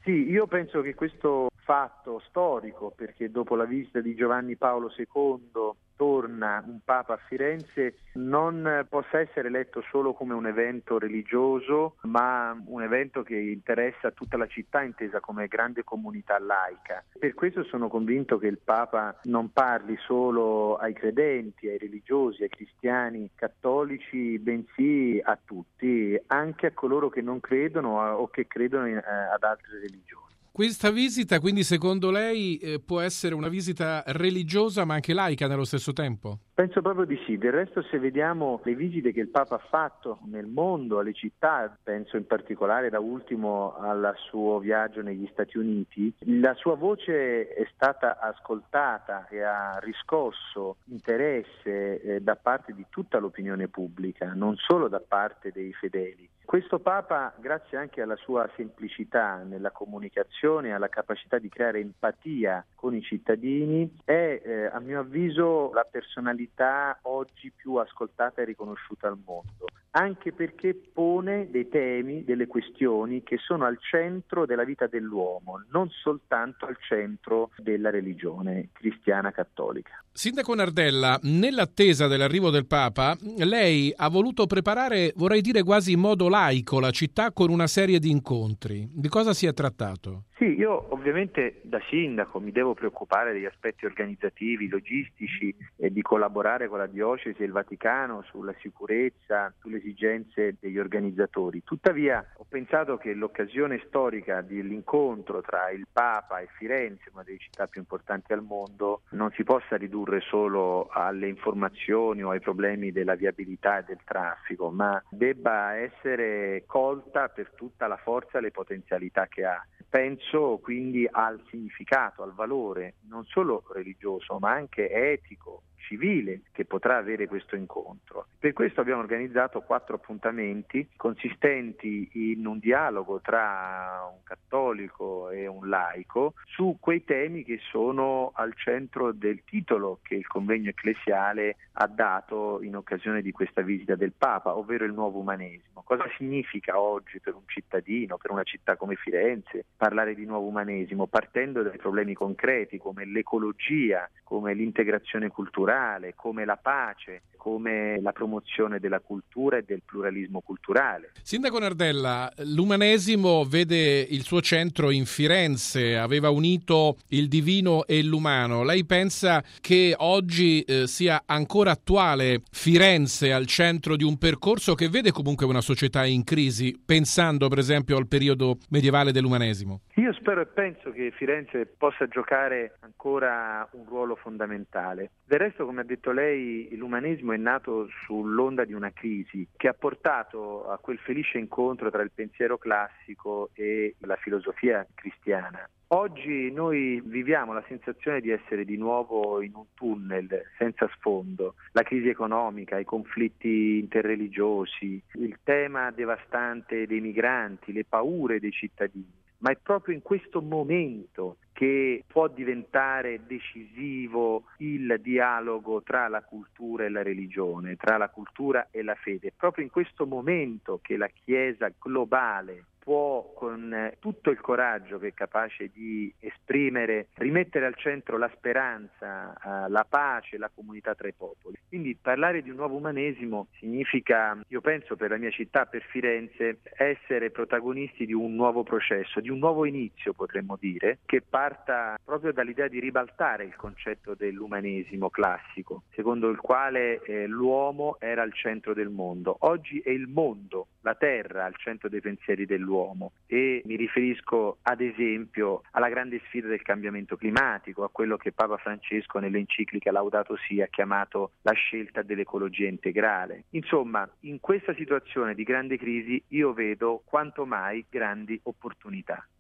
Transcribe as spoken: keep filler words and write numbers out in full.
Sì, io penso che questo fatto storico, perché dopo la visita di Giovanni Paolo secondo torna un Papa a Firenze, non possa essere letto solo come un evento religioso, ma un evento che interessa tutta la città intesa come grande comunità laica. Per questo sono convinto che il Papa non parli solo ai credenti, ai religiosi, ai cristiani cattolici, bensì a tutti, anche a coloro che non credono o che credono in, eh, ad altre religioni. Questa visita, quindi, secondo lei eh, può essere una visita religiosa ma anche laica nello stesso tempo? Penso proprio di sì. Del resto, se vediamo le visite che il Papa ha fatto nel mondo, alle città, penso in particolare da ultimo al suo viaggio negli Stati Uniti, la sua voce è stata ascoltata e ha riscosso interesse eh, da parte di tutta l'opinione pubblica, non solo da parte dei fedeli. Questo Papa, grazie anche alla sua semplicità nella comunicazione e alla capacità di creare empatia con i cittadini, è eh, a mio avviso la personalità oggi più ascoltata e riconosciuta al mondo, anche perché pone dei temi, delle questioni che sono al centro della vita dell'uomo, non soltanto al centro della religione cristiana cattolica. Sindaco Nardella, nell'attesa dell'arrivo del Papa, lei ha voluto preparare, vorrei dire quasi in modo laico, la città con una serie di incontri. Di cosa si è trattato? Sì, io ovviamente da sindaco mi devo preoccupare degli aspetti organizzativi, logistici e di collaborare con la diocesi e il Vaticano sulla sicurezza, sulle esigenze degli organizzatori. Tuttavia ho pensato che l'occasione storica dell'incontro tra il Papa e Firenze, una delle città più importanti al mondo, non si possa ridurre solo alle informazioni o ai problemi della viabilità e del traffico, ma debba essere colta per tutta la forza e le potenzialità che ha. Penso quindi al significato, al valore non solo religioso ma anche etico, civile che potrà avere questo incontro. Per questo abbiamo organizzato quattro appuntamenti consistenti in un dialogo tra un cattolico e un laico su quei temi che sono al centro del titolo che il convegno ecclesiale ha dato in occasione di questa visita del Papa, ovvero il nuovo umanesimo. Cosa significa oggi per un cittadino, per una città come Firenze, parlare di nuovo umanesimo, partendo dai problemi concreti come l'ecologia, come l'integrazione culturale, come la pace, come la promozione della cultura e del pluralismo culturale. Sindaco Nardella, l'umanesimo vede il suo centro in Firenze, aveva unito il divino e l'umano. Lei pensa che oggi eh, sia ancora attuale Firenze al centro di un percorso che vede comunque una società in crisi, pensando per esempio al periodo medievale dell'umanesimo? Io spero e penso che Firenze possa giocare ancora un ruolo fondamentale. Del resto, come ha detto lei, l'umanesimo è nato sull'onda di una crisi che ha portato a quel felice incontro tra il pensiero classico e la filosofia cristiana. Oggi noi viviamo la sensazione di essere di nuovo in un tunnel senza sfondo. La crisi economica, i conflitti interreligiosi, il tema devastante dei migranti, le paure dei cittadini. Ma è proprio in questo momento che può diventare decisivo il dialogo tra la cultura e la religione, tra la cultura e la fede. È proprio in questo momento che la Chiesa globale può, con tutto il coraggio che è capace di esprimere, rimettere al centro la speranza, la pace, la comunità tra i popoli. Quindi parlare di un nuovo umanesimo significa, io penso per la mia città, per Firenze, essere protagonisti di un nuovo processo, di un nuovo inizio potremmo dire, che parta proprio dall'idea di ribaltare il concetto dell'umanesimo classico, secondo il quale eh, l'uomo era al centro del mondo. Oggi è il mondo, la terra al centro dei pensieri dell'uomo e mi riferisco ad esempio alla grande sfida del cambiamento climatico, a quello che Papa Francesco nell'enciclica Laudato Si ha chiamato la scelta dell'ecologia integrale. Insomma, in questa situazione di grande crisi io vedo quanto mai grandi opportunità.